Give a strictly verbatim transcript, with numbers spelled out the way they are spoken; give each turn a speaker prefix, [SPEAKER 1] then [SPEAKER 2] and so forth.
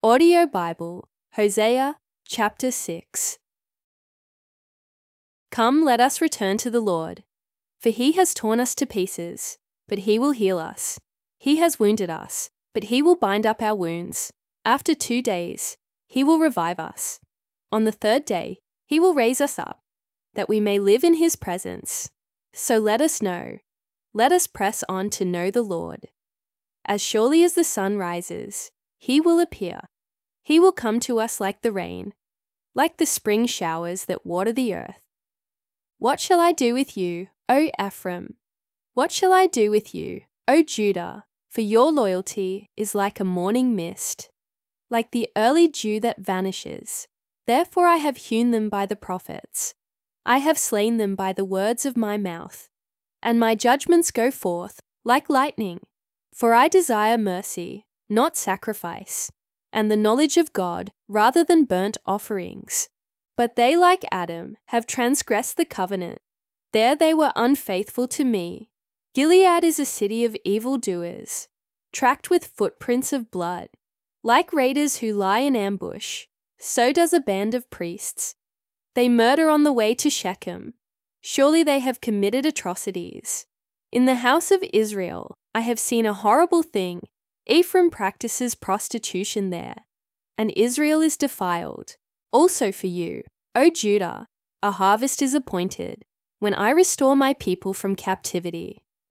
[SPEAKER 1] Audio Bible, Hosea chapter six. Come, let us return to the Lord. For he has torn us to pieces, but he will heal us. He has wounded us, but he will bind up our wounds. After two days, he will revive us. On the third day, he will raise us up, that we may live in his presence. So let us know. Let us press on to know the Lord. As surely as the sun rises, he will appear. He will come to us like the rain, like the spring showers that water the earth. What shall I do with you, O Ephraim? What shall I do with you, O Judah? For your loyalty is like a morning mist, like the early dew that vanishes. Therefore I have hewn them by the prophets. I have slain them by the words of my mouth. And my judgments go forth like lightning. For I desire mercy, not sacrifice, and the knowledge of God rather than burnt offerings. But they, like Adam, have transgressed the covenant. There they were unfaithful to me. Gilead is a city of evildoers, tracked with footprints of blood. Like raiders who lie in ambush, so does a band of priests. They murder on the way to Shechem. Surely they have committed atrocities. In the house of Israel, I have seen a horrible thing. Ephraim practices prostitution there, and Israel is defiled. Also for you, O Judah, a harvest is appointed, when I restore my people from captivity.